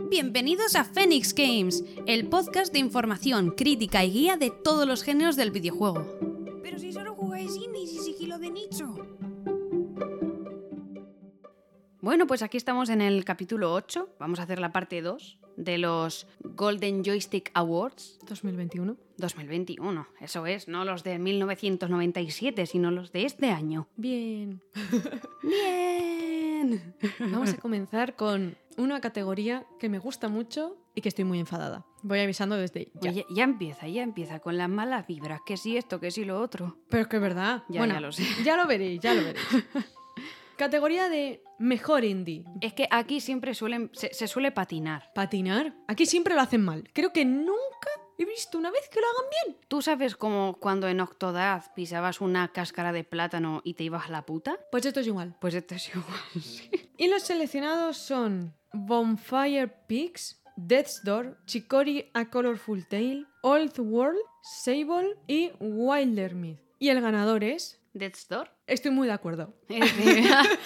Bienvenidos a Phoenix Games, el podcast de información, crítica y guía de todos los géneros del videojuego. Pero si solo jugáis indies y sigilo de nicho. Bueno, pues aquí estamos en el capítulo 8, vamos a hacer la parte 2 de los Golden Joystick Awards 2021. 2021, eso es, no los de 1997, sino los de este año. Bien. ¡Bien! Vamos a comenzar con una categoría que me gusta mucho y que estoy muy enfadada. Voy avisando desde ya. Oye, ya empieza con las malas vibras, que sí esto, que sí lo otro. Pero es que es verdad. Ya lo sé. Ya lo veréis. Categoría de mejor indie. Es que aquí siempre se suele patinar. ¿Patinar? Aquí siempre lo hacen mal. Creo que nunca he visto una vez que lo hagan bien. ¿Tú sabes cómo cuando en Octodad pisabas una cáscara de plátano y te ibas a la puta? Pues esto es igual. Pues esto es igual, sí. Y los seleccionados son Bonfire Peaks, Death's Door, Chicory A Colorful Tale, Old World, Sable y Wildermyth. Y el ganador es... ¿Death's Door? Estoy muy de acuerdo. Es que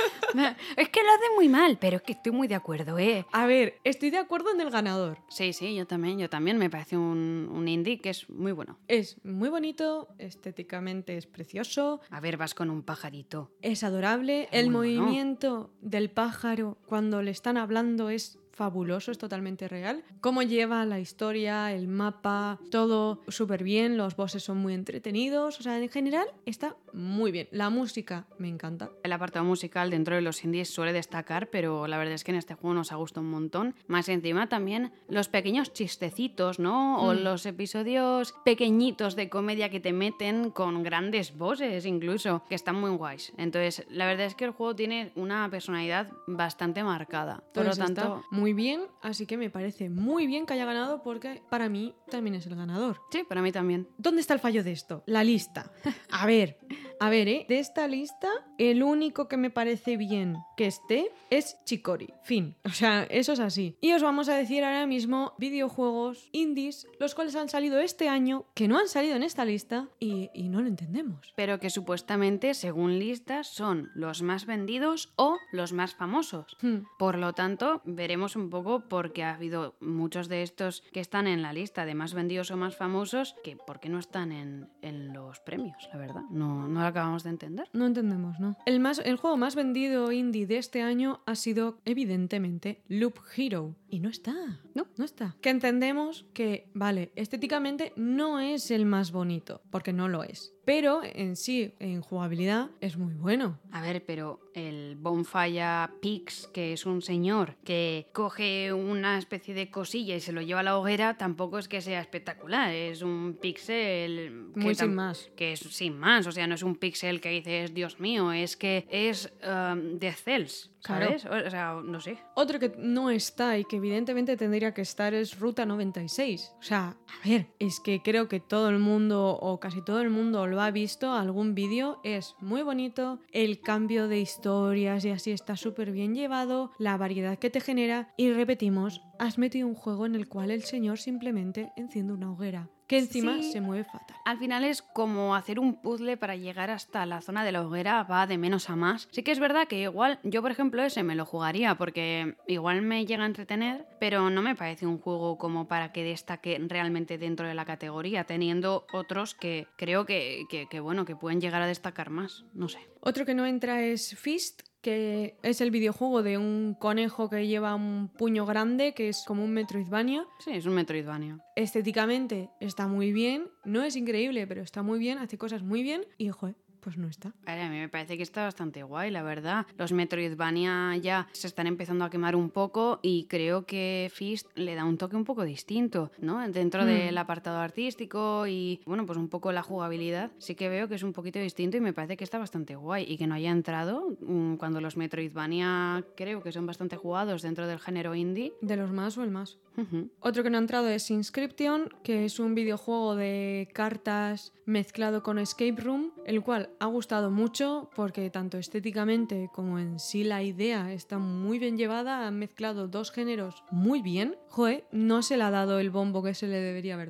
lo hace muy mal, pero es que estoy muy de acuerdo, ¿eh? A ver, estoy de acuerdo en el ganador. Sí, yo también me parece un indie que es muy bueno. Es muy bonito, estéticamente es precioso. A ver, vas con un pajarito. Es adorable. El movimiento del pájaro cuando le están hablando es fabuloso, es totalmente real. Cómo lleva la historia, el mapa, todo súper bien, los bosses son muy entretenidos, o sea, en general está muy bien. La música me encanta. El apartado musical dentro de los indies suele destacar, pero la verdad es que en este juego nos ha gustado un montón. Más encima también los pequeños chistecitos, ¿no? O los episodios pequeñitos de comedia que te meten con grandes bosses incluso, que están muy guays. Entonces, la verdad es que el juego tiene una personalidad bastante marcada. Por lo tanto... Está muy bien, así que me parece muy bien que haya ganado porque para mí también es el ganador. Sí, para mí también. ¿Dónde está el fallo de esto? La lista. A ver, de esta lista, el único que me parece bien que esté es Chicory. Fin. O sea, eso es así. Y os vamos a decir ahora mismo videojuegos indies, los cuales han salido este año, que no han salido en esta lista y no lo entendemos. Pero que supuestamente, según listas, son los más vendidos o los más famosos. Por lo tanto, veremos un poco porque ha habido muchos de estos que están en la lista de más vendidos o más famosos que ¿por qué no están en los premios? La verdad, no lo acabamos de entender. No entendemos, ¿no? El juego más vendido indie de este año ha sido, evidentemente, Loop Hero. Y no está. No está. Que entendemos que, vale, estéticamente no es el más bonito, porque no lo es. Pero en sí, en jugabilidad, es muy bueno. A ver, pero el Bonfire Peaks, que es un señor que coge una especie de cosilla y se lo lleva a la hoguera, tampoco es que sea espectacular. Es un píxel... Muy sin más. Que es sin más, o sea, no es un píxel que dices, Dios mío, es que es de Cells, ¿sabes? Claro. O sea, no sé. Otro que no está y que evidentemente tendría que estar es Ruta 96. O sea, a ver, es que creo que todo el mundo o casi todo el mundo lo ha visto, algún vídeo, es muy bonito, el cambio de historias y así está súper bien llevado, la variedad que te genera y repetimos, has metido un juego en el cual el señor simplemente enciende una hoguera. Que encima se mueve fatal. Al final es como hacer un puzzle para llegar hasta la zona de la hoguera, va de menos a más. Sí que es verdad que igual yo, por ejemplo, ese me lo jugaría porque igual me llega a entretener, pero no me parece un juego como para que destaque realmente dentro de la categoría, teniendo otros que creo que pueden llegar a destacar más, no sé. Otro que no entra es Fist, que es el videojuego de un conejo que lleva un puño grande, que es como un Metroidvania. Sí, es un Metroidvania. Estéticamente está muy bien, no es increíble, pero está muy bien, hace cosas muy bien y, pues no está. A mí me parece que está bastante guay, la verdad. Los Metroidvania ya se están empezando a quemar un poco y creo que Fist le da un toque un poco distinto, ¿no? Dentro del apartado artístico y, bueno, pues un poco la jugabilidad. Sí que veo que es un poquito distinto y me parece que está bastante guay. Y que no haya entrado cuando los Metroidvania creo que son bastante jugados dentro del género indie. De los más o el más. Otro que no ha entrado es Inscription, que es un videojuego de cartas mezclado con Escape Room, el cual ha gustado mucho porque tanto estéticamente como en sí la idea está muy bien llevada, han mezclado dos géneros muy bien. No se le ha dado el bombo que se le debería haber dado.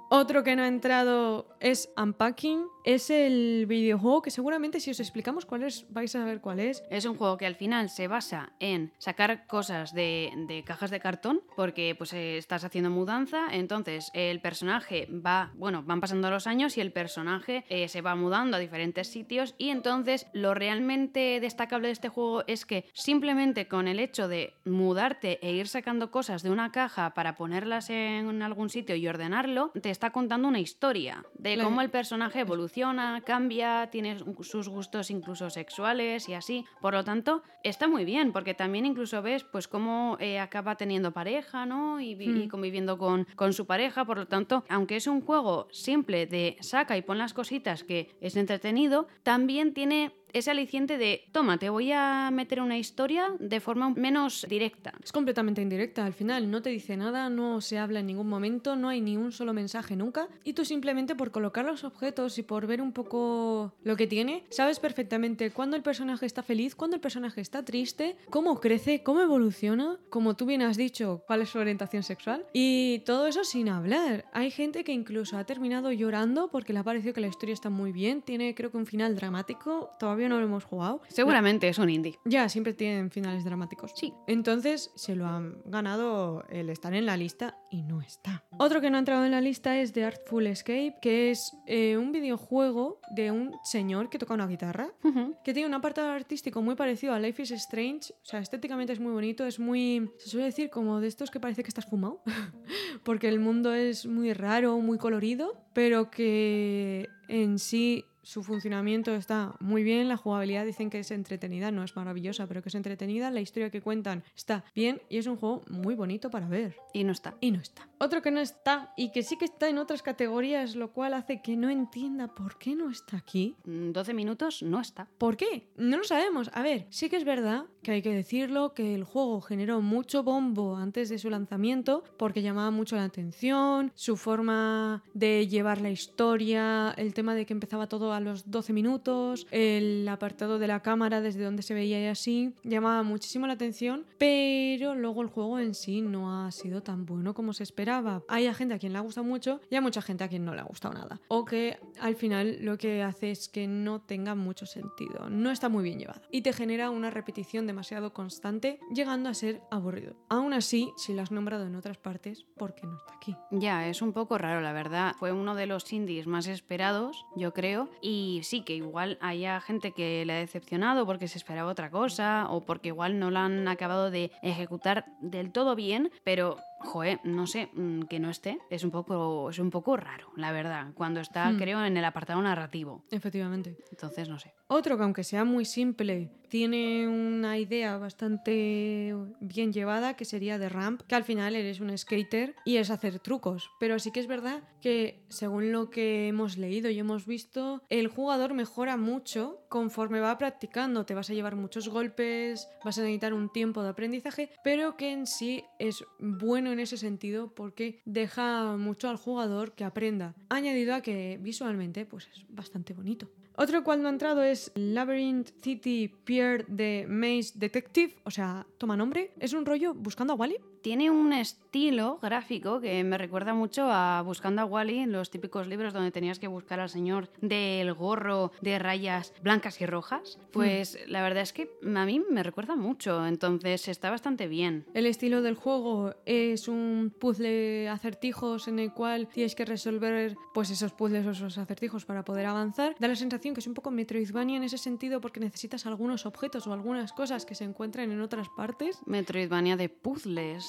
Otro que no ha entrado es Unpacking. Es el videojuego que seguramente si os explicamos cuál es, vais a saber cuál es. Es un juego que al final se basa en sacar cosas de cajas de cartón, porque pues estás haciendo mudanza, entonces el personaje van pasando los años y el personaje se va mudando a diferentes sitios, y entonces lo realmente destacable de este juego es que simplemente con el hecho de mudarte e ir sacando cosas de una caja para ponerlas en algún sitio y ordenarlo, te está contando una historia de cómo el personaje evoluciona, cambia, tiene sus gustos incluso sexuales y así. Por lo tanto, está muy bien, porque también incluso ves pues cómo acaba teniendo pareja, ¿no? Y conviviendo con su pareja. Por lo tanto, aunque es un juego simple de saca y pon las cositas, que es entretenido, también tiene ese aliciente de, toma, te voy a meter una historia de forma menos directa. Es completamente indirecta, al final no te dice nada, no se habla en ningún momento, no hay ni un solo mensaje nunca, y tú simplemente por colocar los objetos y por ver un poco lo que tiene, sabes perfectamente cuándo el personaje está feliz, cuándo el personaje está triste, cómo crece, cómo evoluciona, como tú bien has dicho, cuál es su orientación sexual, y todo eso sin hablar. Hay gente que incluso ha terminado llorando porque le ha parecido que la historia está muy bien, tiene creo que un final dramático, todavía no lo hemos jugado. Seguramente es un indie. Ya, siempre tienen finales dramáticos. Sí. Entonces se lo han ganado el estar en la lista y no está. Otro que no ha entrado en la lista es The Artful Escape, que es un videojuego de un señor que toca una guitarra, que tiene un apartado artístico muy parecido a Life is Strange. O sea, estéticamente es muy bonito, es muy... se suele decir como de estos que parece que estás fumado, porque el mundo es muy raro, muy colorido, pero que en sí... su funcionamiento está muy bien, la jugabilidad dicen que es entretenida, no es maravillosa, pero que es entretenida, la historia que cuentan está bien y es un juego muy bonito para ver. Y no está. Y no está. Otro que no está y que sí que está en otras categorías, lo cual hace que no entienda por qué no está aquí. 12 minutos no está. ¿Por qué? No lo sabemos. A ver, sí que es verdad que hay que decirlo, que el juego generó mucho bombo antes de su lanzamiento porque llamaba mucho la atención, su forma de llevar la historia, el tema de que empezaba todo a los 12 minutos, el apartado de la cámara desde donde se veía y así, llamaba muchísimo la atención, pero luego el juego en sí no ha sido tan bueno como se esperaba. Hay gente a quien le ha gustado mucho y hay mucha gente a quien no le ha gustado nada. O que al final lo que hace es que no tenga mucho sentido, no está muy bien llevado y te genera una repetición demasiado constante, llegando a ser aburrido. Aún así, si lo has nombrado en otras partes, ¿por qué no está aquí? Ya, es un poco raro, la verdad. Fue uno de los indies más esperados, yo creo, y sí que igual haya gente que le ha decepcionado porque se esperaba otra cosa o porque igual no la han acabado de ejecutar del todo bien, pero joder, no sé, que no esté es un poco raro, la verdad, cuando está, creo, en el apartado narrativo. Efectivamente. Entonces, no sé. Otro que aunque sea muy simple, tiene una idea bastante bien llevada, que sería The Ramp, que al final eres un skater y es hacer trucos. Pero sí que es verdad que, según lo que hemos leído y hemos visto, el jugador mejora mucho conforme va practicando. Te vas a llevar muchos golpes, vas a necesitar un tiempo de aprendizaje, pero que en sí es bueno en ese sentido porque deja mucho al jugador que aprenda. Añadido a que visualmente pues es bastante bonito. Otro cual no ha entrado es Labyrinth City Pier de Maze Detective, o sea, toma nombre. Es un rollo buscando a Wally. Tiene un estilo gráfico que me recuerda mucho a Buscando a Wally, los típicos libros donde tenías que buscar al señor del gorro de rayas blancas y rojas. Pues la verdad es que a mí me recuerda mucho, entonces está bastante bien. El estilo del juego es un puzzle acertijos en el cual tienes que resolver pues esos puzzles o esos acertijos para poder avanzar. Da la sensación que es un poco Metroidvania en ese sentido porque necesitas algunos objetos o algunas cosas que se encuentran en otras partes. Metroidvania de puzzles.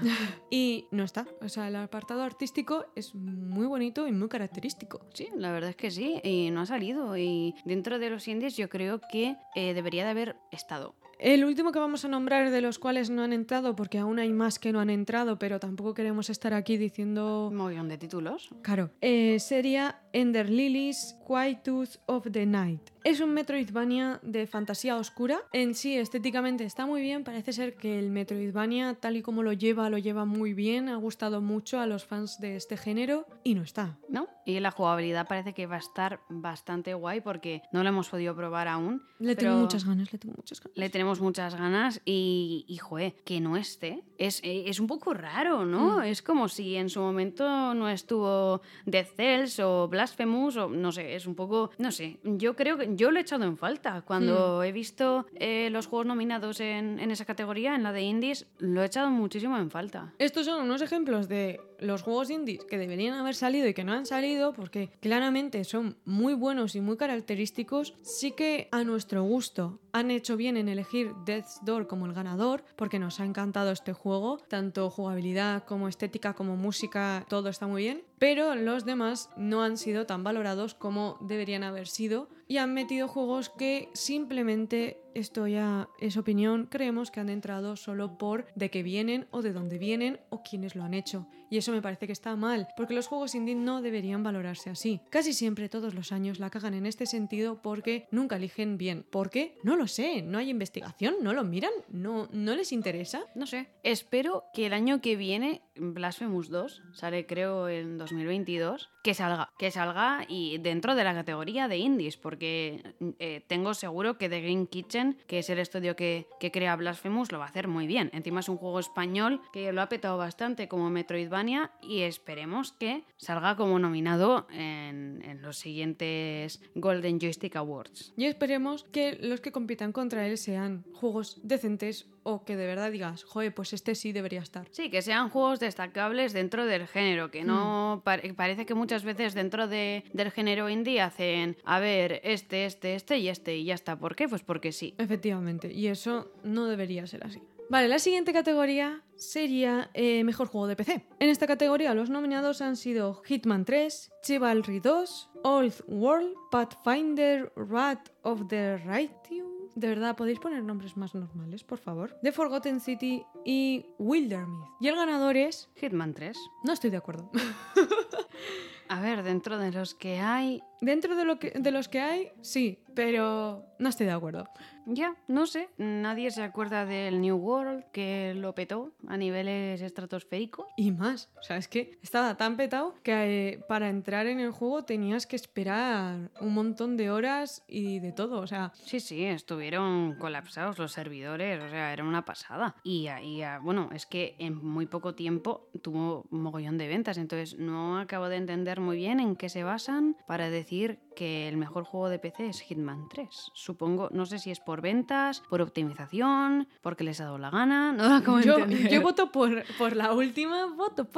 Y no está. O sea, el apartado artístico es muy bonito y muy característico. Sí, la verdad es que sí. Y no ha salido. Y dentro de los indies yo creo que debería de haber estado. El último que vamos a nombrar de los cuales no han entrado, porque aún hay más que no han entrado, pero tampoco queremos estar aquí diciendo... Un montón de títulos. Claro. Sería Ender Lilies, Quietude of the Night. Es un Metroidvania de fantasía oscura. En sí, estéticamente está muy bien. Parece ser que el Metroidvania, tal y como lo lleva muy bien. Ha gustado mucho a los fans de este género y no está. ¿No? Y la jugabilidad parece que va a estar bastante guay porque no lo hemos podido probar aún. Le tengo muchas ganas. Le tenemos muchas ganas y joder, que no esté. Es un poco raro, ¿no? Es como si en su momento no estuvo Dead Cells o Blasphemous o no sé, es un poco... No sé, yo creo que yo lo he echado en falta. Cuando he visto los juegos nominados en esa categoría, en la de indies, lo he echado muchísimo en falta. Estos son unos ejemplos de los juegos indies que deberían haber salido y que no han salido porque claramente son muy buenos y muy característicos. Sí que a nuestro gusto han hecho bien en elegir Death's Door como el ganador porque nos ha encantado este juego, tanto jugabilidad como estética como música, todo está muy bien, pero los demás no han sido tan valorados como deberían haber sido y han metido juegos que simplemente, esto ya es opinión, creemos que han entrado solo por de qué vienen o de dónde vienen o quiénes lo han hecho. Y eso me parece que está mal, porque los juegos indie no deberían valorarse así. Casi siempre, todos los años, la cagan en este sentido porque nunca eligen bien. ¿Por qué? No lo sé, no hay investigación, no lo miran, no les interesa. No sé, espero que el año que viene Blasphemous 2 sale creo en 2022, que salga y dentro de la categoría de indies, porque tengo seguro que The Green Kitchen, que es el estudio que crea Blasphemous, lo va a hacer muy bien. Encima es un juego español que lo ha petado bastante como Metroidvania y esperemos que salga como nominado en los siguientes Golden Joystick Awards. Y esperemos que los que compitan contra él sean juegos decentes o que de verdad digas, joder, pues este sí debería estar. Sí, que sean juegos destacables dentro del género, que no parece que muchas veces dentro del género indie hacen, a ver, este y ya está. ¿Por qué? Pues porque sí. Efectivamente, y eso no debería ser así. Vale, la siguiente categoría sería Mejor Juego de PC. En esta categoría los nominados han sido Hitman 3, Chivalry 2, Old World, Pathfinder, Wrath of the Righteous. De verdad, ¿podéis poner nombres más normales, por favor? The Forgotten City y Wildermyth. Y el ganador es... Hitman 3. No estoy de acuerdo. A ver, dentro de los que hay... Dentro de los que hay, sí, pero no estoy de acuerdo. Ya, no sé. Nadie se acuerda del New World, que lo petó a niveles estratosféricos. Y más. O sea, es que estaba tan petado que para entrar en el juego tenías que esperar un montón de horas y de todo. O sea... Sí, estuvieron colapsados los servidores. O sea, era una pasada. Y bueno, es que en muy poco tiempo tuvo un mogollón de ventas. Entonces no acabo de entender muy bien en qué se basan para decir que el mejor juego de PC es Hitman 3. Supongo, no sé si es por ventas, por optimización, porque les ha dado la gana, no lo acabo de entender. Yo voto por la última,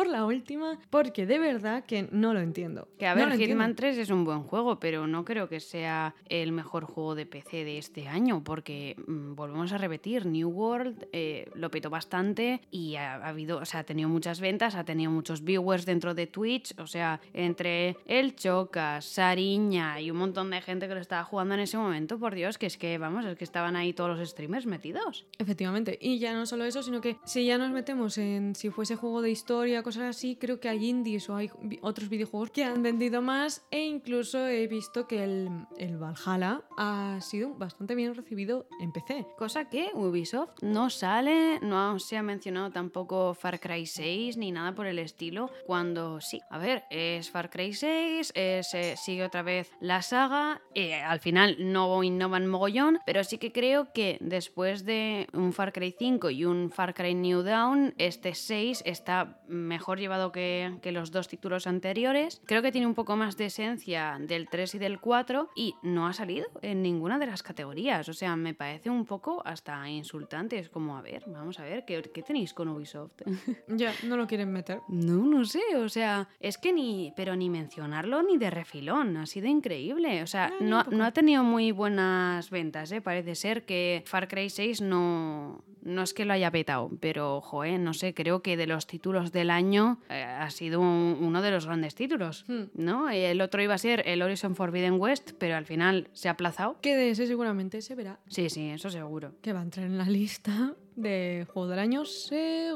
porque de verdad que no lo entiendo. Que a ver, Hitman 3 es un buen juego, pero no creo que sea el mejor juego de PC de este año, porque volvemos a repetir, New World lo petó bastante y ha tenido muchas ventas, ha tenido muchos viewers dentro de Twitch, o sea, entre el Chocas, Sariña y un montón de gente que lo estaba jugando en ese momento, por Dios, es que estaban ahí todos los streamers metidos. Efectivamente, y ya no solo eso, sino que si ya nos metemos en si fuese juego de historia, cosas así, creo que hay indies o hay otros videojuegos que han vendido más e incluso he visto que el Valhalla ha sido bastante bien recibido en PC. Cosa que Ubisoft no sale, no se ha mencionado tampoco Far Cry 6 ni nada por el estilo, cuando sí, a ver, es Far Cry 6, sigue otra vez la saga, al final no innovan mogollón, pero sí que creo que después de un Far Cry 5 y un Far Cry New Dawn, este 6 está mejor llevado que los dos títulos anteriores. Creo que tiene un poco más de esencia del 3 y del 4 y no ha salido en ninguna de las categorías. O sea, me parece un poco hasta insultante. Es como, a ver, vamos a ver, ¿qué tenéis con Ubisoft? Ya, no lo quieren meter. No sé, o sea, es que ni mencionarlo ni de refilón, ha sido increíble. O sea, no ha tenido muy buenas ventas, ¿eh? Parece ser que Far Cry 6 no es que lo haya petado, pero, no sé, creo que de los títulos del año ha sido uno de los grandes títulos, ¿no? El otro iba a ser el Horizon Forbidden West, pero al final se ha aplazado. Que de ese seguramente se verá. Sí, eso seguro. Que va a entrar en la lista de juego del año, seguro.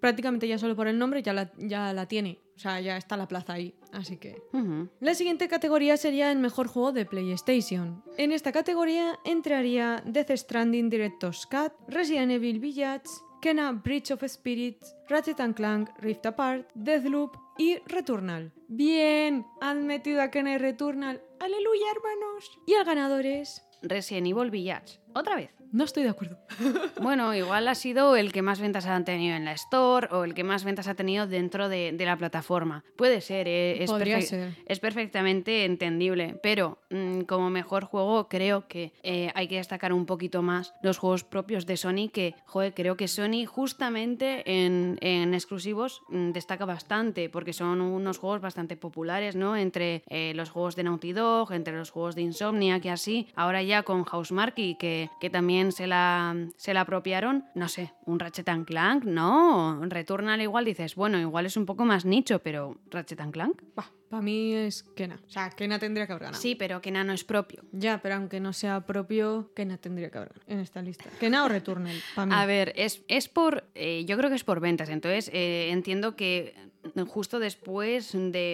prácticamente ya solo por el nombre ya la tiene. O sea, ya está la plaza ahí, así que... La siguiente categoría sería el mejor juego de PlayStation. En esta categoría entraría Death Stranding Director's Cut, Resident Evil Village, Kena Bridge of Spirits, Ratchet & Clank Rift Apart, Deathloop y Returnal. ¡Bien! Han metido a Kena y Returnal. ¡Aleluya, hermanos! Y el ganador es... Resident Evil Village. ¿Otra vez? No estoy de acuerdo. Bueno, igual ha sido el que más ventas han tenido en la Store o el que más ventas ha tenido dentro de la plataforma. Puede ser, Podría ser. Es perfectamente entendible, pero como mejor juego creo que hay que destacar un poquito más los juegos propios de Sony, que creo que Sony justamente en exclusivos destaca bastante, porque son unos juegos bastante populares, ¿no? Entre los juegos de Naughty Dog, entre los juegos de Insomniac y así. Ahora ya con Housemarque, que también se la apropiaron, no sé, un Ratchet & Clank, no, Returnal igual dices, bueno, igual es un poco más nicho, pero Ratchet & Clank, para mí es Kena. O sea, Kena tendría que haber ganado. Sí, pero Kena no es propio. Ya, pero aunque no sea propio, Kena tendría que haber ganado en esta lista. Kena o Returnal, para mí. A ver, es por... yo creo que es por ventas, entonces entiendo que justo después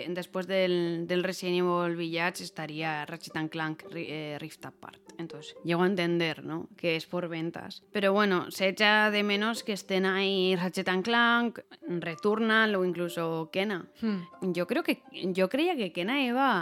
del Resident Evil Village estaría Ratchet & Clank Rift Apart. Entonces, llego a entender, ¿no?, que es por ventas. Pero bueno, se echa de menos que estén ahí Ratchet & Clank, Returnal o incluso Kena. Yo creía que Kena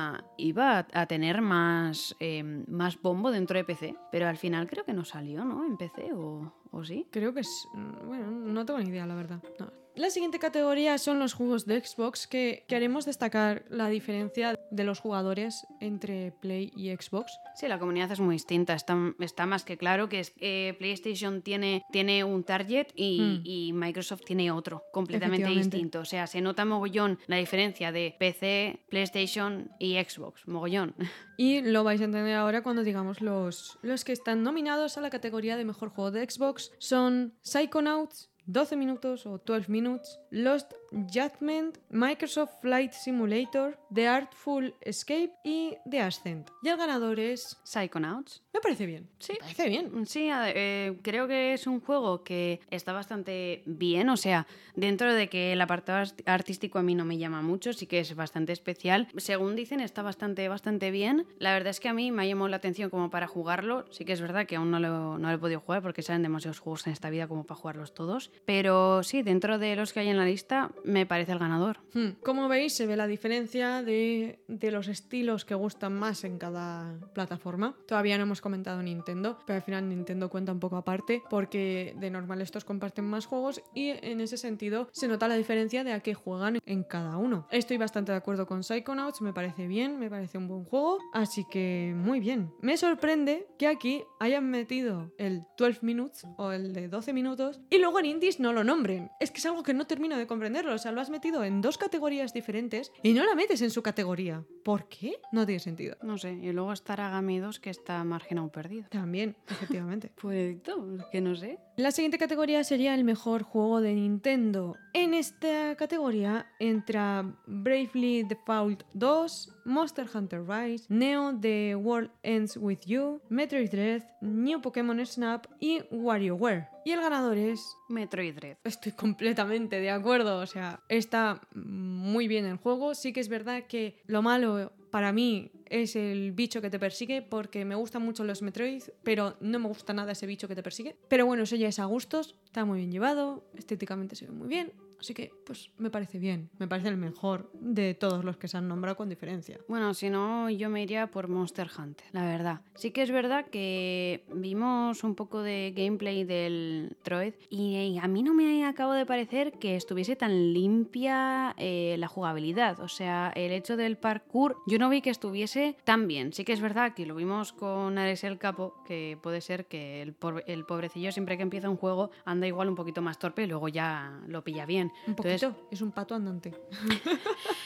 iba a tener más bombo dentro de PC, pero al final creo que no salió, ¿no?, en PC, ¿o sí? Creo que es... Bueno, no tengo ni idea, la verdad. No. La siguiente categoría son los juegos de Xbox, que haremos destacar la diferencia de los jugadores entre Play y Xbox. Sí, la comunidad es muy distinta. Está más que claro que PlayStation tiene un target y Microsoft tiene otro, completamente distinto. O sea, se nota mogollón la diferencia de PC, PlayStation y Xbox. Mogollón. Y lo vais a entender ahora cuando digamos los que están nominados a la categoría de mejor juego de Xbox. Son Psychonauts, 12 minutos o 12 minutes, Lost Judgment, Microsoft Flight Simulator, The Artful Escape y The Ascent. Y el ganador es... Psychonauts. Me parece bien. Sí. Me parece bien. Sí, creo que es un juego que está bastante bien, o sea, dentro de que el apartado artístico a mí no me llama mucho, sí que es bastante especial. Según dicen, está bastante bien. La verdad es que a mí me ha llamado la atención como para jugarlo. Sí que es verdad que aún no lo he podido jugar porque salen demasiados juegos en esta vida como para jugarlos todos. Pero sí, dentro de los que hay en la lista, me parece el ganador. Como veis, se ve la diferencia de los estilos que gustan más en cada plataforma. Todavía no hemos comentado Nintendo, pero al final Nintendo cuenta un poco aparte porque de normal estos comparten más juegos y en ese sentido se nota la diferencia de a qué juegan en cada uno. Estoy bastante de acuerdo con Psychonauts, me parece bien, me parece un buen juego, así que muy bien. Me sorprende que aquí hayan metido el 12 minutes o el de 12 minutos y luego en indies no lo nombren. Es que es algo que no termino de comprenderlo, o sea, lo has metido en dos categorías diferentes y no la metes en su categoría. ¿Por qué? No tiene sentido. No sé, y luego está Aragami 2 que está marginado perdido. También, efectivamente. Pues que no sé. La siguiente categoría sería el mejor juego de Nintendo. En esta categoría entra Bravely Default 2, Monster Hunter Rise, Neo The World Ends With You, Metroid Dread, New Pokémon Snap y WarioWare. Y el ganador es... Metroid Dread. Estoy completamente de acuerdo, o sea, está muy bien el juego. Sí que es verdad que lo malo para mí es el bicho que te persigue, porque me gustan mucho los Metroid, pero no me gusta nada ese bicho que te persigue. Pero bueno, eso ya es a gustos, está muy bien llevado, estéticamente se ve muy bien. Así que, pues, me parece bien. Me parece el mejor de todos los que se han nombrado con diferencia. Bueno, si no, yo me iría por Monster Hunter, la verdad. Sí que es verdad que vimos un poco de gameplay del Metroid y a mí no me acabo de parecer que estuviese tan limpia la jugabilidad. O sea, el hecho del parkour, yo no vi que estuviese tan bien. Sí que es verdad que lo vimos con Alex el Capo, que puede ser que el pobrecillo siempre que empieza un juego anda igual un poquito más torpe y luego ya lo pilla bien. Un poquito, Entonces, es un pato andante.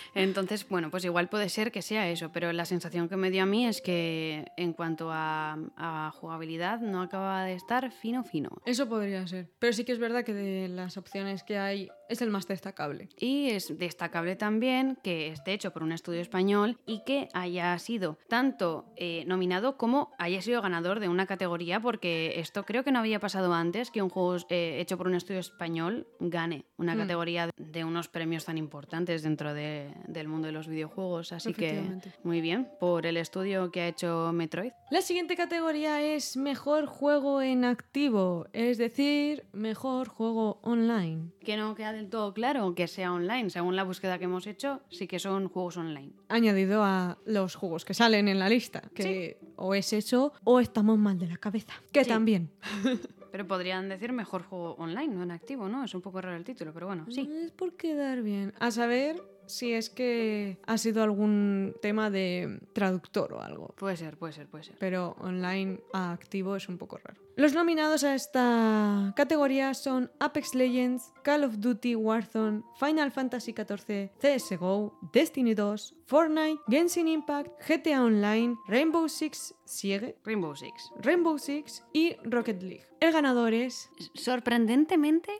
Entonces, bueno, pues igual puede ser que sea eso, pero la sensación que me dio a mí es que en cuanto a jugabilidad no acaba de estar fino. Eso podría ser. Pero sí que es verdad que de las opciones que hay es el más destacable. Y es destacable también que esté hecho por un estudio español y que haya sido tanto nominado como haya sido ganador de una categoría, porque esto creo que no había pasado antes, que un juego hecho por un estudio español gane una categoría de unos premios tan importantes dentro del mundo de los videojuegos. Así que muy bien por el estudio que ha hecho Metroid. La siguiente categoría es Mejor Juego en Activo, es decir, Mejor Juego Online. Que no queda del todo claro que sea online. Según la búsqueda que hemos hecho, sí que son juegos online. Añadido a los juegos que salen en la lista, que o es eso o estamos mal de la cabeza, que también. Pero podrían decir mejor juego online, no en activo, ¿no? Es un poco raro el título, pero bueno, sí. Es por quedar bien. A saber si es que ha sido algún tema de traductor o algo. Puede ser. Pero online a activo es un poco raro. Los nominados a esta categoría son Apex Legends, Call of Duty Warzone, Final Fantasy XIV, CSGO, Destiny 2, Fortnite, Genshin Impact, GTA Online, Rainbow Six Siege, Rainbow Six y Rocket League. El ganador es... Sorprendentemente,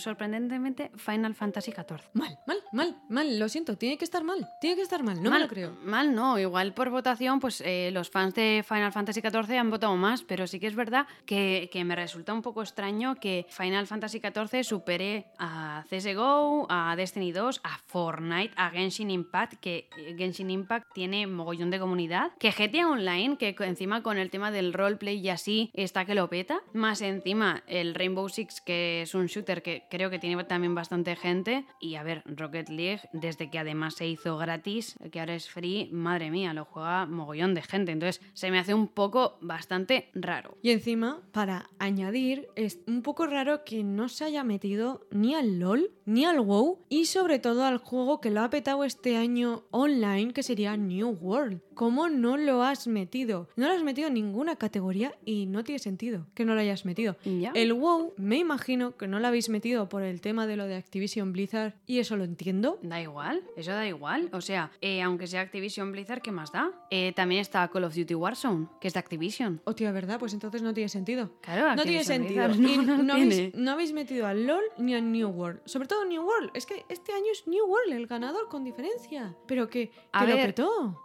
Final Fantasy XIV. Mal, lo siento, tiene que estar mal, no me lo creo. Mal no, igual por votación, pues los fans de Final Fantasy XIV han votado más, pero sí que es verdad que me resulta un poco extraño que Final Fantasy XIV supere a CSGO, a Destiny 2, a Fortnite, a Genshin Impact, que Genshin Impact tiene mogollón de comunidad, que GTA Online, que encima con el tema del roleplay y así está que lo peta, más encima el Rainbow Six, que es un shooter que creo que tiene también bastante gente, y a ver, Rocket League, desde que además se hizo gratis, que ahora es free, madre mía, lo juega mogollón de gente, entonces se me hace un poco bastante raro. Y encima, para añadir, es un poco raro que no se haya metido ni al LOL, ni al WoW, y sobre todo al juego que lo ha petado este año online, que sería New World. ¿Cómo no lo has metido? No lo has metido en ninguna categoría y no tiene sentido que no lo hayas metido. ¿Ya? El WoW, me imagino que no lo habéis metido por el tema de lo de Activision Blizzard, y eso lo entiendo. Da igual, eso da igual. O sea, aunque sea Activision Blizzard, ¿qué más da? También está Call of Duty Warzone, que es de Activision. Hostia, ¿verdad? Pues entonces no tiene sentido. Claro, no tiene sentido. No habéis metido al LOL ni al New World. Sobre todo New World. Es que este año es New World el ganador con diferencia. Pero que lo petó.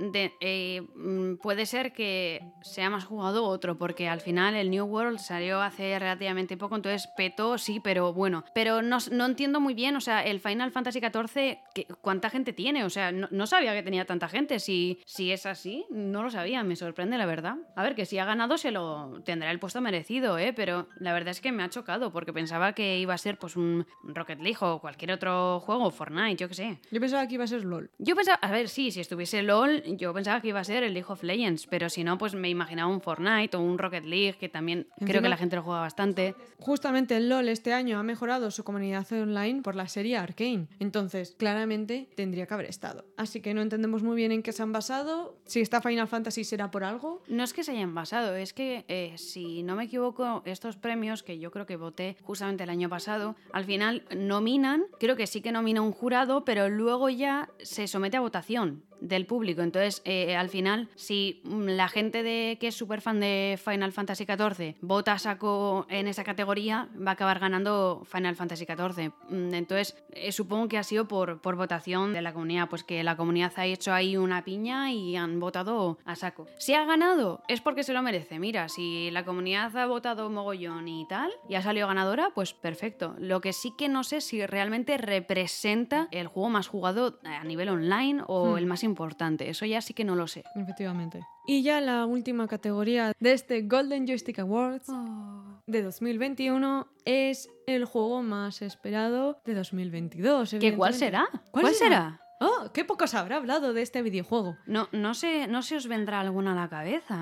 Puede ser que sea más jugado otro, porque al final el New World salió hace relativamente poco, entonces petó, sí, pero bueno. Pero no entiendo muy bien, o sea, el Final Fantasy XIV, ¿cuánta gente tiene? O sea, no sabía que tenía tanta gente. Si es así, no lo sabía, me sorprende la verdad. A ver, que si ha ganado se lo tendrá el puesto merecido, pero la verdad es que me ha chocado, porque pensaba que iba a ser pues un Rocket League o cualquier otro juego, Fortnite, yo qué sé. Yo pensaba que iba a ser LOL. Yo pensaba, a ver, sí, si estuviese LOL, yo pensaba que iba a ser el League of Legends, pero si no, pues me imaginaba un Fortnite o un Rocket League, que también creo que la gente lo juega bastante. Justamente el LOL este año ha mejorado su comunidad online por la serie Arcane, entonces claramente tendría que haber estado. Así que no entendemos muy bien en qué se han basado. Si está Final Fantasy será por algo. No es que se hayan basado, es que si no me equivoco, estos premios, que yo creo que voté justamente el año pasado, al final nominan, creo que sí que nomina un jurado, pero luego ya se somete a votación del público. Entonces, al final, si la gente que es súper fan de Final Fantasy XIV vota a saco en esa categoría, va a acabar ganando Final Fantasy XIV. Entonces, supongo que ha sido por votación de la comunidad, pues que la comunidad ha hecho ahí una piña y han votado a saco. Si ha ganado, es porque se lo merece. Mira, si la comunidad ha votado mogollón y tal, y ha salido ganadora, pues perfecto. Lo que sí que no sé si realmente representa el juego más jugado a nivel online o el más importante. Eso ya sí que no lo sé. Efectivamente. Y ya la última categoría de este Golden Joystick Awards de 2021 es el juego más esperado de 2022. ¿Qué cuál será? ¿Cuál será? Oh, qué poco se habrá hablado de este videojuego. No se os vendrá alguna a la cabeza, ¿no?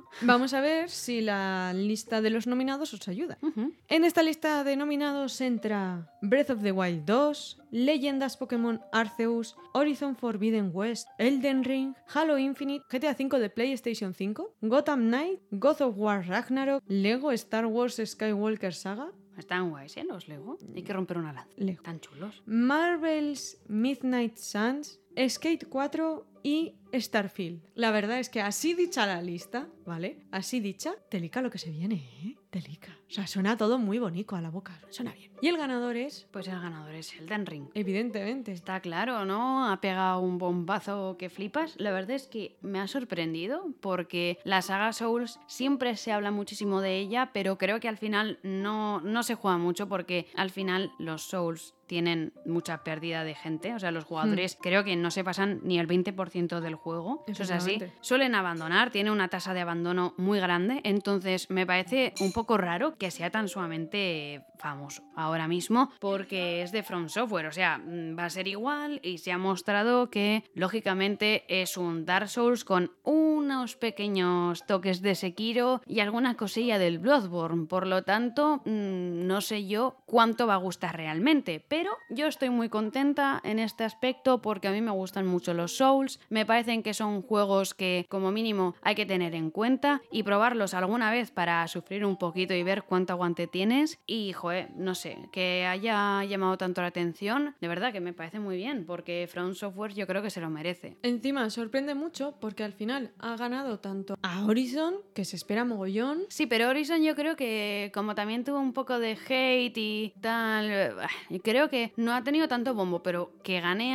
Vamos a ver si la lista de los nominados os ayuda. Ujú. En esta lista de nominados entra Breath of the Wild 2, Leyendas Pokémon Arceus, Horizon Forbidden West, Elden Ring, Halo Infinite, GTA V de PlayStation 5, Gotham Knight, God of War Ragnarok, Lego Star Wars Skywalker Saga, Están guays, ¿eh? Los Lego. Hay que romper una lanza. Lego. Están chulos. Marvel's Midnight Suns, Skate 4 y Starfield. La verdad es que así dicha la lista, ¿vale? Así dicha, telica lo que se viene, ¿eh? Telica. O sea, suena todo muy bonito a la boca, suena bien. Y el ganador es, Pues el ganador es Elden Ring. evidentemente, Está claro, ¿no? Ha pegado un bombazo que flipas. La verdad es que me ha sorprendido porque la saga Souls siempre se habla muchísimo de ella, pero creo que al final no se juega mucho porque al final los Souls tienen mucha pérdida de gente. O sea, los jugadores creo que no se pasan ni el 20% del juego. Eso es así. Efectivamente. Suelen abandonar, tiene una tasa de abandono muy grande. Entonces me parece un poco raro que sea tan sumamente famoso ahora mismo porque es de From Software. O sea, va a ser igual y se ha mostrado que lógicamente es un Dark Souls con unos pequeños toques de Sekiro y alguna cosilla del Bloodborne. Por lo tanto, no sé yo cuánto va a gustar realmente, pero yo estoy muy contenta en este aspecto porque a mí me gustan mucho los Souls. Me parecen que son juegos que como mínimo hay que tener en cuenta y probarlos alguna vez para sufrir un poquito y ver cuánto aguante tienes. Y, joder, no sé, que haya llamado tanto la atención, de verdad que me parece muy bien porque From Software yo creo que se lo merece. encima sorprende mucho porque al final ha ganado tanto a Horizon, que se espera mogollón. Sí, pero Horizon yo creo que como también tuvo un poco de hate y tal, creo que no ha tenido tanto bombo, pero que gane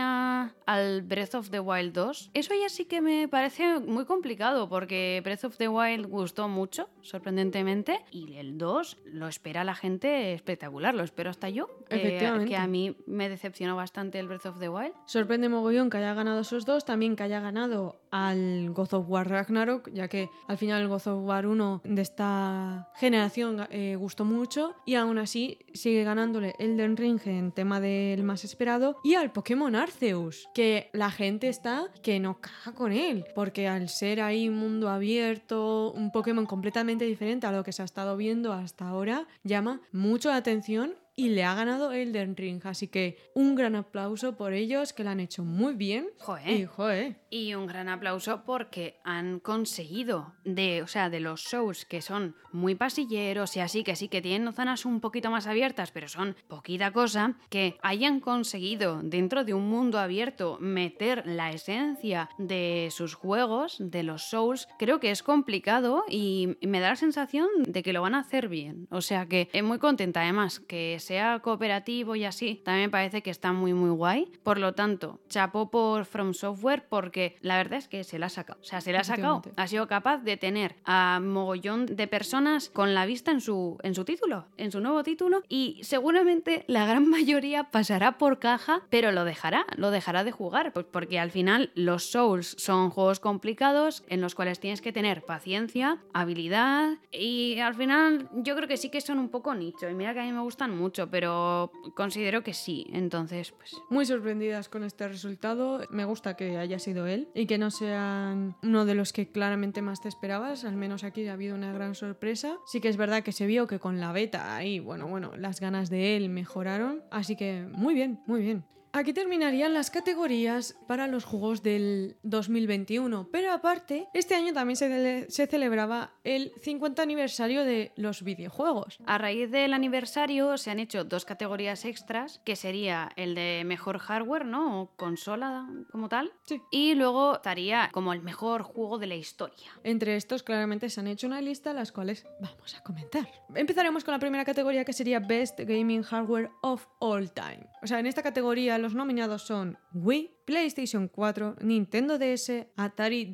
al Breath of the Wild 2, eso ya sí que me parece muy complicado porque Breath of the Wild gustó mucho, sorprendentemente, y el 2 lo espera la gente espectacular, lo espero hasta yo, Efectivamente. que a mí me decepcionó bastante el Breath of the Wild. Sorprende mogollón que haya ganado esos dos, también que haya ganado al God of War Ragnarok, ya que al final el God of War 1 de esta generación gustó mucho y aún así sigue ganándole Elden Ring en tema del más esperado y al Pokémon Arceus, que la gente está que no caga con él, porque al ser ahí un mundo abierto, un Pokémon completamente diferente a lo que se ha estado viendo hasta ahora, llama mucho la atención y le ha ganado Elden Ring, así que un gran aplauso por ellos, que lo han hecho muy bien. Joder. Y joder, Y un gran aplauso porque han conseguido de los shows que son muy pasilleros y así, que sí que tienen zonas un poquito más abiertas, pero son poquita cosa, que hayan conseguido dentro de un mundo abierto meter la esencia de sus juegos, de los shows, creo que es complicado y me da la sensación de que lo van a hacer bien. O sea que muy contenta, además, que sea cooperativo y así, también me parece que está muy muy guay. Por lo tanto, chapó por From Software porque la verdad es que se la ha sacado. O sea, se la ha sacado. Efectivamente. Ha sido capaz de tener a mogollón de personas con la vista en su título, en su nuevo título, y seguramente la gran mayoría pasará por caja, pero lo dejará de jugar, pues porque al final los Souls son juegos complicados en los cuales tienes que tener paciencia, habilidad, y al final yo creo que sí que son un poco nicho, y mira que a mí me gustan mucho, pero considero que sí, entonces pues... muy sorprendidas con este resultado. Me gusta que haya sido él y que no sean uno de los que claramente más te esperabas. Al menos aquí ha habido una gran sorpresa. Sí que es verdad que se vio que con la beta ahí, bueno, las ganas de él mejoraron. Así que muy bien, muy bien. Aquí terminarían las categorías para los juegos del 2021, pero aparte, este año también se celebraba el 50 aniversario de los videojuegos. A raíz del aniversario se han hecho 2 categorías extras, que sería el de mejor hardware, ¿no? O consola como tal. Sí. Y luego estaría como el mejor juego de la historia. Entre estos claramente se han hecho una lista, las cuales vamos a comentar. Empezaremos con la primera categoría, que sería Best Gaming Hardware of All Time. O sea, en esta categoría los nominados son Wii, PlayStation 4, Nintendo DS, Atari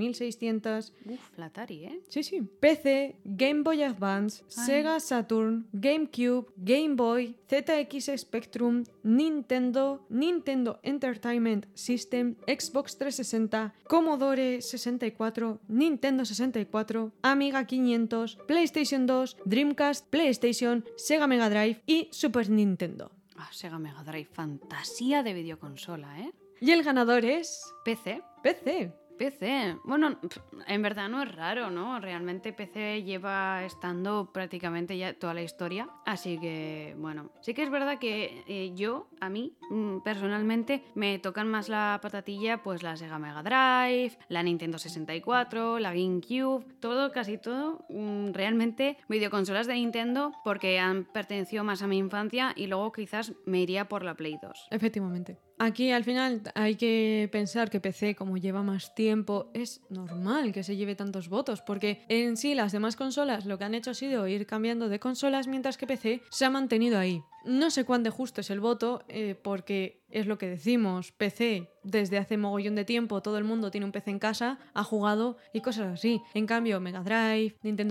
2600, La Atari, ¿eh? sí, PC, Game Boy Advance, Ay. Sega Saturn, GameCube, Game Boy, ZX Spectrum, Nintendo Entertainment System, Xbox 360, Commodore 64, Nintendo 64, Amiga 500, PlayStation 2, Dreamcast, PlayStation, Sega Mega Drive y Super Nintendo. Sega Mega Drive, fantasía de videoconsola, ¿eh? Y el ganador es PC. PC. PC, bueno, en verdad no es raro, ¿no? Realmente PC lleva estando prácticamente ya toda la historia, así que, bueno, sí que es verdad que a mí, personalmente, me tocan más la patatilla pues la Sega Mega Drive, la Nintendo 64, la GameCube, casi todo, realmente videoconsolas de Nintendo porque han pertenecido más a mi infancia y luego quizás me iría por la Play 2. Efectivamente. Aquí al final hay que pensar que PC, como lleva más tiempo, es normal que se lleve tantos votos, porque en sí las demás consolas lo que han hecho ha sido ir cambiando de consolas, mientras que PC se ha mantenido ahí. No sé cuán de justo es el voto, porque es lo que decimos, PC, desde hace mogollón de tiempo todo el mundo tiene un PC en casa, ha jugado y cosas así. En cambio, Mega Drive, Nintendo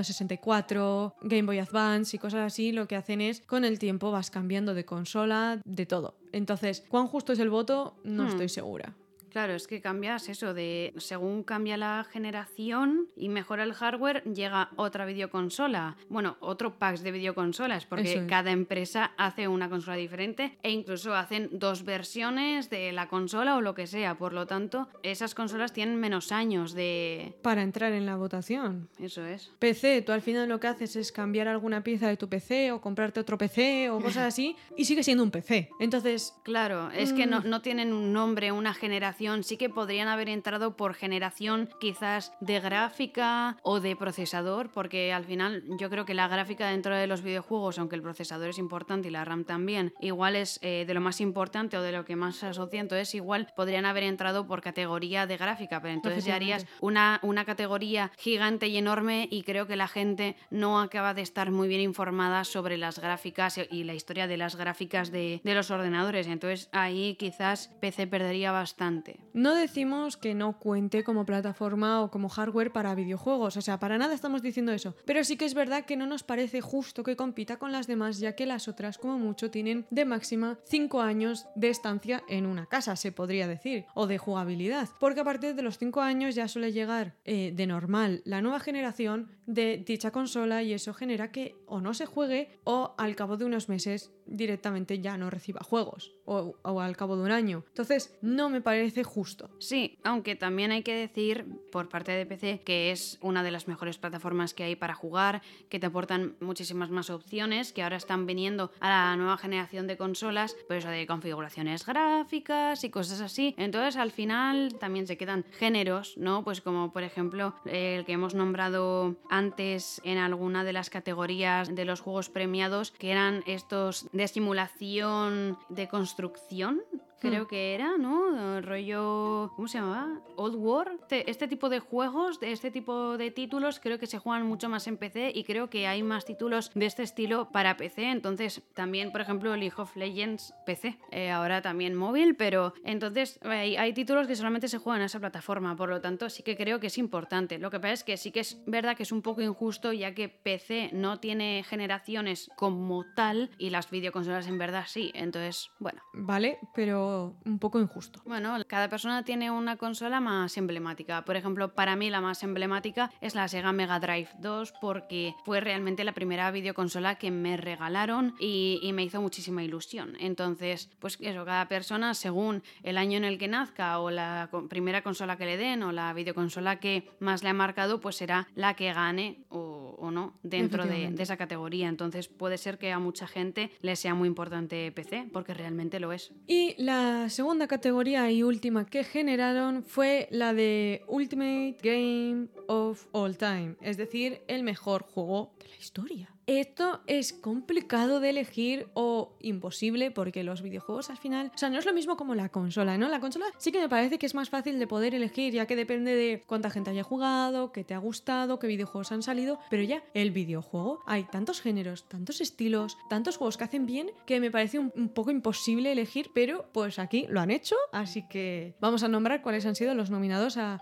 64, Game Boy Advance y cosas así, lo que hacen es, con el tiempo vas cambiando de consola, de todo. Entonces, ¿cuán justo es el voto? No estoy segura. Claro, es que cambias eso de según cambia la generación y mejora el hardware, llega otra videoconsola. Bueno, otro pack de videoconsolas, porque cada empresa hace una consola diferente e incluso hacen 2 versiones de la consola o lo que sea. Por lo tanto, esas consolas tienen menos años de... para entrar en la votación. Eso es. PC, tú al final lo que haces es cambiar alguna pieza de tu PC o comprarte otro PC o cosas así y sigue siendo un PC. Entonces... Claro, es que no tienen un nombre, una generación. Sí que podrían haber entrado por generación quizás de gráfica o de procesador, porque al final yo creo que la gráfica dentro de los videojuegos, aunque el procesador es importante y la RAM también, igual es de lo más importante o de lo que más se asocia, entonces igual podrían haber entrado por categoría de gráfica, pero entonces ya harías una categoría gigante y enorme y creo que la gente no acaba de estar muy bien informada sobre las gráficas y la historia de las gráficas de los ordenadores, entonces ahí quizás PC perdería bastante. No decimos que no cuente como plataforma o como hardware para videojuegos, o sea, para nada estamos diciendo eso, pero sí que es verdad que no nos parece justo que compita con las demás, ya que las otras como mucho tienen de máxima 5 años de estancia en una casa, se podría decir, o de jugabilidad, porque a partir de los 5 años ya suele llegar de normal la nueva generación de dicha consola y eso genera que o no se juegue o al cabo de unos meses directamente ya no reciba juegos o al cabo de un año. Entonces no me parece justo. Sí, aunque también hay que decir por parte de PC que es una de las mejores plataformas que hay para jugar, que te aportan muchísimas más opciones, que ahora están viniendo a la nueva generación de consolas, pues de configuraciones gráficas y cosas así. Entonces al final también se quedan géneros, ¿no? Pues como por ejemplo el que hemos nombrado antes en alguna de las categorías de los juegos premiados, que eran estos de simulación de construcción, creo que era, ¿no? Rollo... ¿Cómo se llamaba? Old War. Este tipo de juegos, de este tipo de títulos, creo que se juegan mucho más en PC y creo que hay más títulos de este estilo para PC. Entonces, también, por ejemplo, League of Legends PC. Ahora también móvil, pero entonces hay títulos que solamente se juegan en esa plataforma. Por lo tanto, sí que creo que es importante. Lo que pasa es que sí que es verdad que es un poco injusto, ya que PC no tiene generaciones como tal y las videoconsolas en verdad sí. Entonces, bueno. Vale, pero un poco injusto. Bueno, cada persona tiene una consola más emblemática. Por ejemplo, para mí la más emblemática es la Sega Mega Drive 2 porque fue realmente la primera videoconsola que me regalaron y me hizo muchísima ilusión. Entonces, pues eso, cada persona según el año en el que nazca o la primera consola que le den o la videoconsola que más le ha marcado, pues será la que gane o no dentro de esa categoría. Entonces puede ser que a mucha gente le sea muy importante PC porque realmente lo es. Y la segunda categoría y última que generaron fue la de Ultimate Game of All Time, es decir, el mejor juego de la historia. Esto es complicado de elegir o imposible porque los videojuegos al final, o sea, no es lo mismo como la consola, ¿no? La consola sí que me parece que es más fácil de poder elegir, ya que depende de cuánta gente haya jugado, qué te ha gustado, qué videojuegos han salido, pero ya el videojuego hay tantos géneros, tantos estilos, tantos juegos que hacen bien que me parece un poco imposible elegir, pero pues aquí lo han hecho, así que vamos a nombrar cuáles han sido los nominados a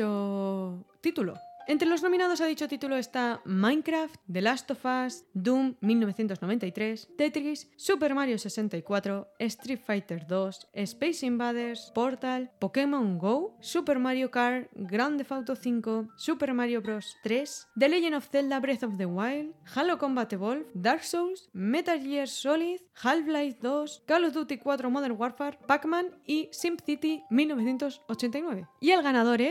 dicho título. Entre los nominados a dicho título está Minecraft, The Last of Us, Doom 1993, Tetris, Super Mario 64, Street Fighter 2, Space Invaders, Portal, Pokémon Go, Super Mario Kart, Grand Theft Auto 5, Super Mario Bros. 3, The Legend of Zelda Breath of the Wild, Halo Combat Evolved, Dark Souls, Metal Gear Solid, Half-Life 2, Call of Duty 4 Modern Warfare, Pac-Man y SimCity 1989. Y el ganador es...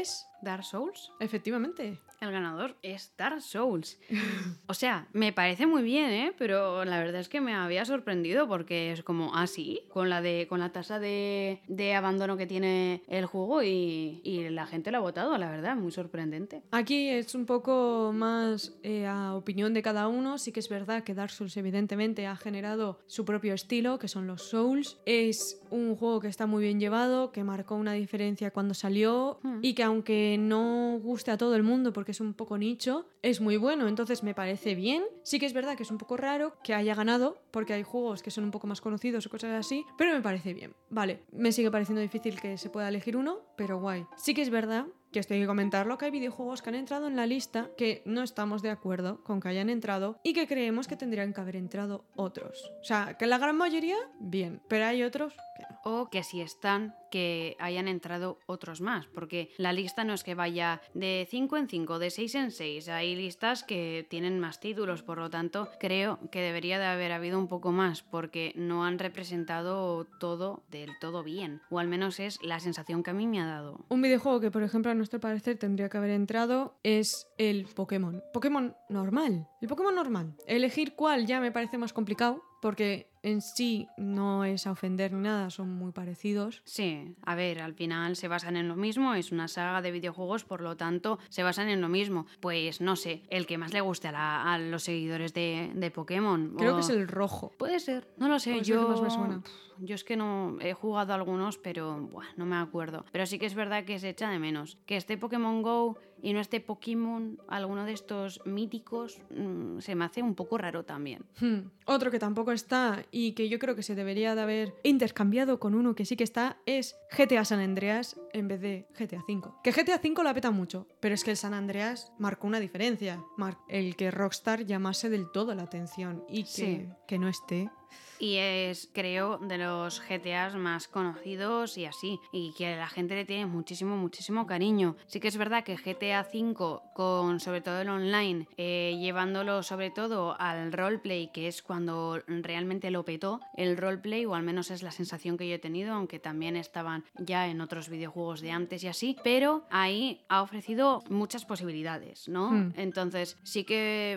Dark Souls. Efectivamente. El ganador es Dark Souls. O sea, me parece muy bien, ¿eh? Pero la verdad es que me había sorprendido porque es como, sí, con la tasa de abandono que tiene el juego y la gente lo ha votado, la verdad, muy sorprendente. Aquí es un poco más a opinión de cada uno. Sí que es verdad que Dark Souls evidentemente ha generado su propio estilo, que son los Souls. Es un juego que está muy bien llevado, que marcó una diferencia cuando salió y que aunque no guste a todo el mundo porque es un poco nicho, es muy bueno, entonces me parece bien. Sí que es verdad que es un poco raro que haya ganado, porque hay juegos que son un poco más conocidos o cosas así, pero me parece bien. Vale, me sigue pareciendo difícil que se pueda elegir uno, pero guay. Sí que es verdad que esto hay que comentarlo, que hay videojuegos que han entrado en la lista que no estamos de acuerdo con que hayan entrado y que creemos que tendrían que haber entrado otros. O sea, que la gran mayoría, bien, pero hay otros que no. O que si están, que hayan entrado otros más, porque la lista no es que vaya de 5 en 5, de 6 en 6, hay listas que tienen más títulos, por lo tanto creo que debería de haber habido un poco más, porque no han representado todo del todo bien, o al menos es la sensación que a mí me ha dado. Un videojuego que, por ejemplo, a nuestro parecer tendría que haber entrado es el Pokémon. Pokémon normal. El Pokémon normal. Elegir cuál ya me parece más complicado, porque en sí no es a ofender ni nada, son muy parecidos. Sí, a ver, al final se basan en lo mismo, es una saga de videojuegos, por lo tanto se basan en lo mismo. Pues no sé, el que más le guste a los seguidores de Pokémon. Creo que es el rojo. Puede ser, no lo sé, Es el que más me suena. Yo es que no he jugado a algunos, pero no me acuerdo. Pero sí que es verdad que se echa de menos. Que esté Pokémon Go y no esté Pokémon, alguno de estos míticos, se me hace un poco raro también. Otro que tampoco está y que yo creo que se debería de haber intercambiado con uno que sí que está es GTA San Andreas en vez de GTA V. Que GTA V la peta mucho, pero es que el San Andreas marcó una diferencia. El que Rockstar llamase del todo la atención y que no esté. Y es, creo, de los GTAs más conocidos y así. Y que la gente le tiene muchísimo, muchísimo cariño. Sí que es verdad que GTA V, con sobre todo el online, llevándolo sobre todo al roleplay, que es cuando realmente lo petó, el roleplay, o al menos es la sensación que yo he tenido, aunque también estaban ya en otros videojuegos de antes y así, pero ahí ha ofrecido muchas posibilidades, ¿no? Entonces sí que,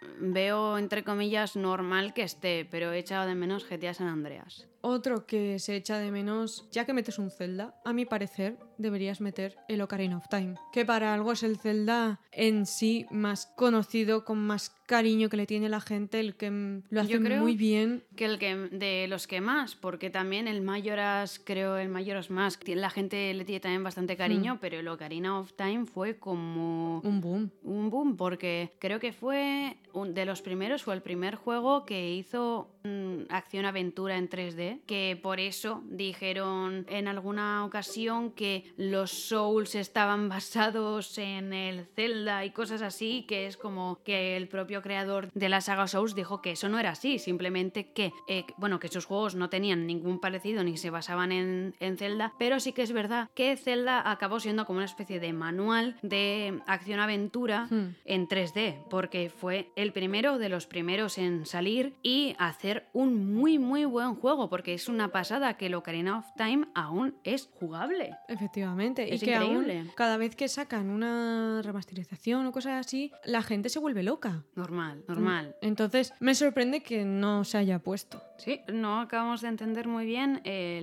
veo entre comillas normal que esté, pero he echado de menos GTA San Andreas. Otro que se echa de menos, ya que metes un Zelda, a mi parecer deberías meter el Ocarina of Time, que para algo es el Zelda en sí más conocido, con más cariño que le tiene la gente, el que lo hace muy bien. Que el que de los que más, porque también el Majora's Mask, la gente le tiene también bastante cariño, pero el Ocarina of Time fue como un boom. Un boom, porque creo que fue de los primeros, fue el primer juego que hizo acción-aventura en 3D, que por eso dijeron en alguna ocasión que los Souls estaban basados en el Zelda y cosas así, que es como que el propio creador de la saga Souls dijo que eso no era así, simplemente que esos juegos no tenían ningún parecido ni se basaban en Zelda, pero sí que es verdad que Zelda acabó siendo como una especie de manual de acción-aventura en 3D, porque fue el primero de los primeros en salir y hacer un muy muy buen juego, porque es una pasada que el Ocarina of Time aún es jugable. Efectivamente, es y que increíble. Aún, cada vez que sacan una remasterización o cosas así, la gente se vuelve loca. Normal. Entonces, me sorprende que no se haya puesto. Sí, no acabamos de entender muy bien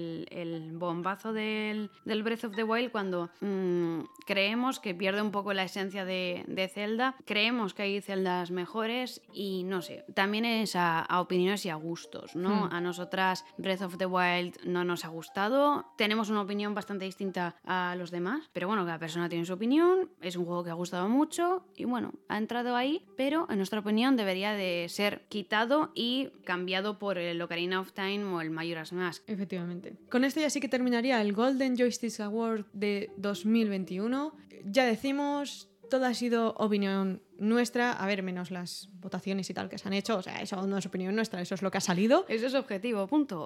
el bombazo del Breath of the Wild cuando creemos que pierde un poco la esencia de Zelda, creemos que hay Zeldas mejores y no sé, también es a opiniones y a gustos, ¿no? A nosotras Breath of the Wild no nos ha gustado, tenemos una opinión bastante distinta a los demás, pero cada persona tiene su opinión, es un juego que ha gustado mucho y ha entrado ahí, pero en nuestra opinión debería de ser quitado y cambiado por el Ocarina of Time o el Majora's Mask. Efectivamente. Con esto ya sí que terminaría el Golden Joystick Award de 2021. Ya decimos, todo ha sido opinión nuestra, a ver, menos las votaciones y tal que se han hecho, o sea, eso no es opinión nuestra, eso es lo que ha salido. Eso es objetivo, punto.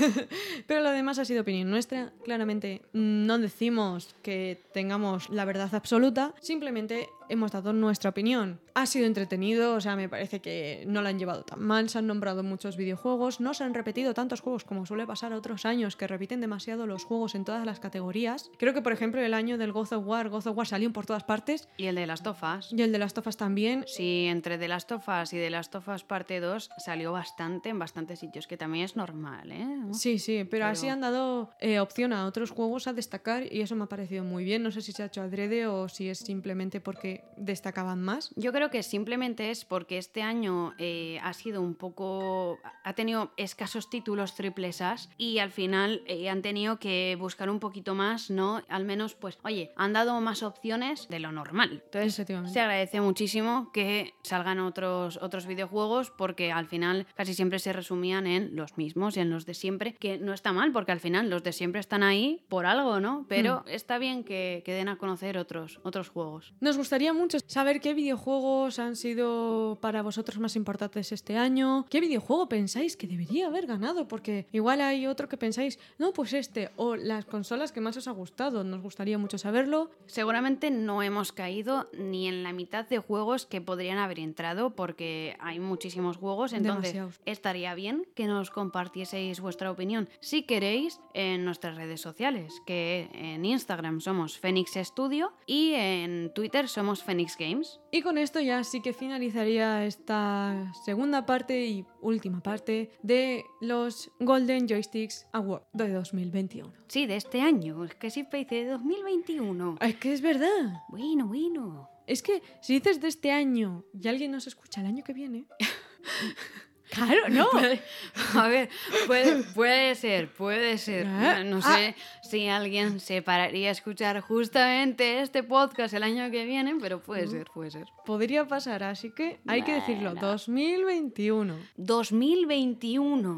Pero lo demás ha sido opinión nuestra. Claramente no decimos que tengamos la verdad absoluta, simplemente hemos dado nuestra opinión. Ha sido entretenido, o sea, me parece que no lo han llevado tan mal, se han nombrado muchos videojuegos, no se han repetido tantos juegos como suele pasar a otros años, que repiten demasiado los juegos en todas las categorías. Creo que, por ejemplo, el año del God of War salió por todas partes. Y el de Last of Us. Y el de Last of Us también. Sí, entre The Last of Us y The Last of Us parte 2 salió bastante en bastantes sitios, que también es normal, ¿eh? Sí, pero así han dado opción a otros juegos a destacar y eso me ha parecido muy bien. No sé si se ha hecho adrede o si es simplemente porque destacaban más. Yo creo que simplemente es porque este año ha sido un poco... ha tenido escasos títulos triples A's y al final han tenido que buscar un poquito más, ¿no? Al menos, pues, oye, han dado más opciones de lo normal. Entonces, se agradece muchísimo que salgan otros videojuegos porque al final casi siempre se resumían en los mismos y en los de siempre, que no está mal porque al final los de siempre están ahí por algo, ¿no? Pero está bien que den a conocer otros juegos. Nos gustaría mucho saber qué videojuegos han sido para vosotros más importantes este año, qué videojuego pensáis que debería haber ganado, porque igual hay otro que pensáis, no, pues este, o las consolas que más os ha gustado, nos gustaría mucho saberlo. Seguramente no hemos caído ni en la mitad de juegos que podrían haber entrado porque hay muchísimos juegos, entonces Demasiados. Estaría bien que nos compartieseis vuestra opinión si queréis en nuestras redes sociales, que en Instagram somos Phoenix Studio y en Twitter somos Phoenix Games. Y con esto ya sí que finalizaría esta segunda parte y última parte de los Golden Joysticks Awards de 2021. Sí, de este año, es que siempre dice de 2021. Es que es verdad. Bueno. Es que si dices de este año y alguien nos escucha el año que viene... Claro, no. A ver, puede ser. No sé si alguien se pararía a escuchar justamente este podcast el año que viene, pero puede ser. Podría pasar, así que hay que decirlo. 2021. 2021.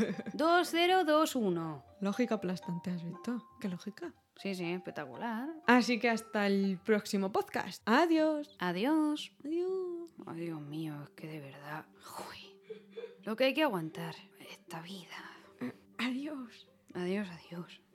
2021. Lógica aplastante, ¿has visto? ¿Qué lógica? Sí, espectacular. Así que hasta el próximo podcast. Adiós. Adiós. Adiós. Ay, Dios mío, es que de verdad... Uy, lo que hay que aguantar esta vida. Adiós. Adiós.